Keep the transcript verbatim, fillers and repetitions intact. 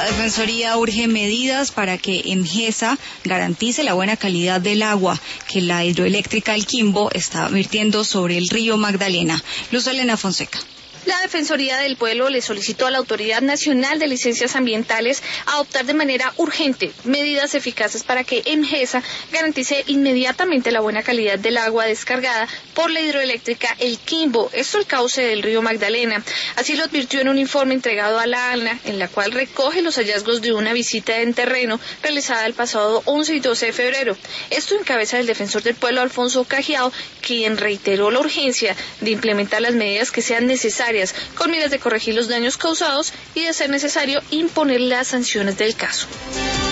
Defensoría urge medidas para que EMGESA garantice la buena calidad del agua que la hidroeléctrica El Quimbo está vertiendo sobre el río Magdalena. Luz Elena Fonseca. La Defensoría del Pueblo le solicitó a la Autoridad Nacional de Licencias Ambientales adoptar de manera urgente medidas eficaces para que EMGESA garantice inmediatamente la buena calidad del agua descargada por la hidroeléctrica El Quimbo, esto el cauce del río Magdalena. Así lo advirtió en un informe entregado a la ANLA, en la cual recoge los hallazgos de una visita en terreno realizada el pasado once y doce de febrero. Esto en cabeza del Defensor del Pueblo, Alfonso Cajiao, quien reiteró la urgencia de implementar las medidas que sean necesarias con miras de corregir los daños causados y, de ser necesario, imponer las sanciones del caso.